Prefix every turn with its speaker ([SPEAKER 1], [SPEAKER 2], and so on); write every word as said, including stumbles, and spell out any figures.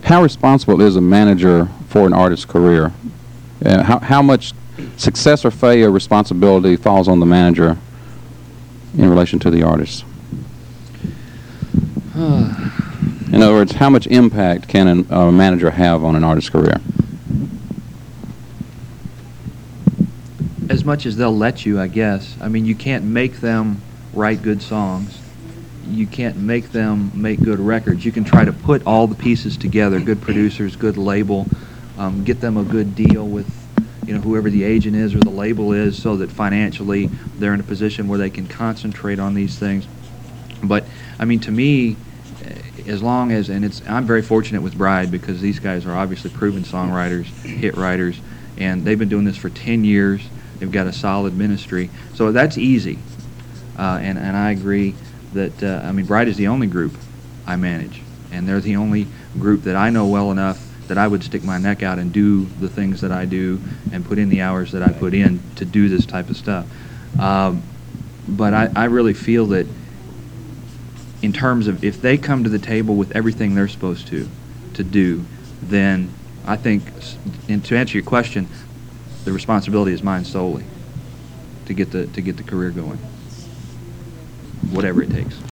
[SPEAKER 1] How responsible is a manager for an artist's career? Uh, how, how much success or failure responsibility falls on the manager in relation to the artist? In other words, how much impact can an, a manager have on an artist's career?
[SPEAKER 2] As much as they'll let you, I guess. I mean, you can't make them write good songs. You can't make them make good records. You can try to put all the pieces together, good producers, good label, um, get them a good deal with, you know, whoever the agent is or the label is, so that financially they're in a position where they can concentrate on these things. But, I mean, to me, as long as, and it's, I'm very fortunate with Bride because these guys are obviously proven songwriters, hit writers, and they've been doing this for ten years. They've got a solid ministry. So that's easy. Uh, and, and I agree that, uh, I mean, Bride is the only group I manage, and they're the only group that I know well enough that I would stick my neck out and do the things that I do and put in the hours that I put in to do this type of stuff. Um, but I, I really feel that in terms of if they come to the table with everything they're supposed to to do, then I think, and to answer your question, the responsibility is mine solely to get the to get the career going, whatever it takes.